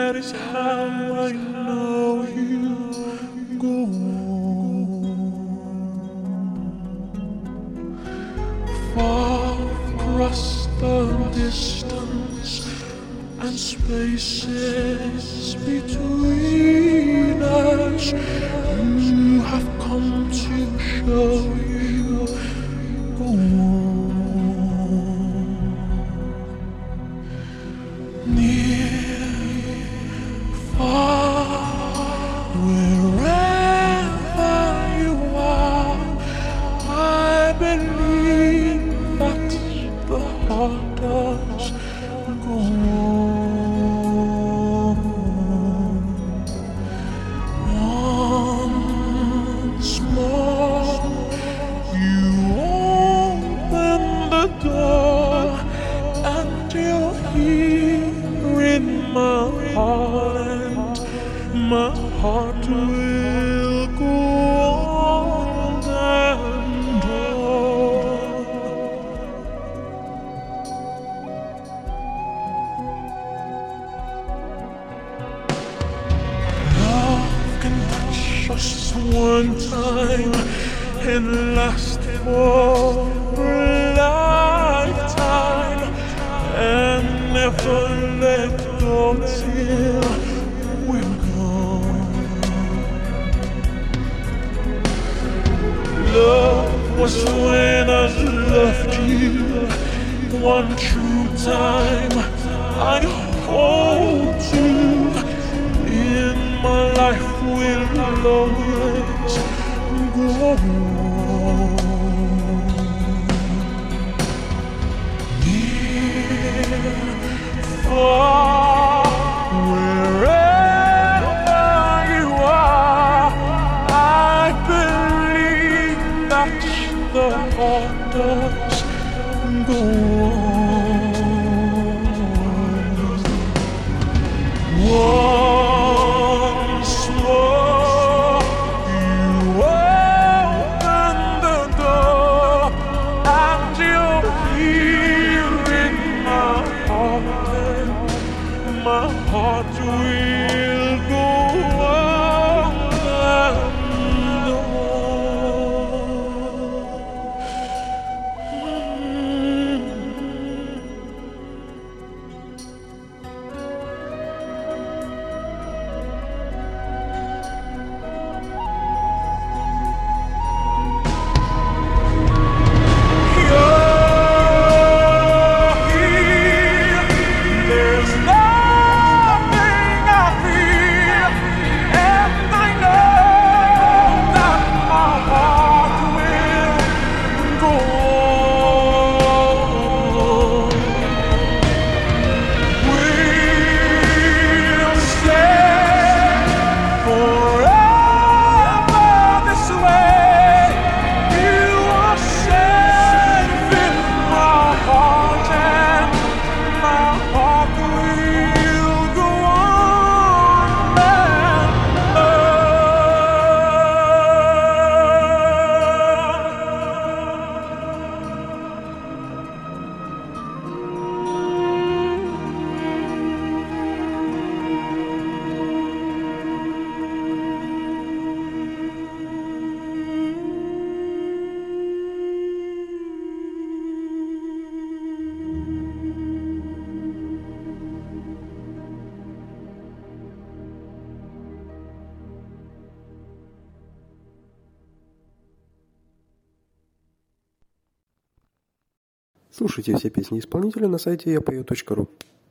that is how I know you go on. Far across the distance and spaces between us, you have come to show you go on. Near, far, wherever you are, I believe that the heart does go on. Once more, you open the door, and you're here in my heart, and my heart will go on and on. Love can touch us one time and last for a lifetime, and never let go till we're gone. Love was when I loved you one true time. I hold you in my life, will always go on. Near, far, wherever you are, I believe that the heart does go on. Once more, you open the door, and you're here in my heart, and my heart will go on and on. There's nothing I feel, and I know that my heart will go on. We'll stay forever this way. You are safe in my heart, and my heart will go on and on. Слушайте все песни исполнителя на сайте yapoe.ru.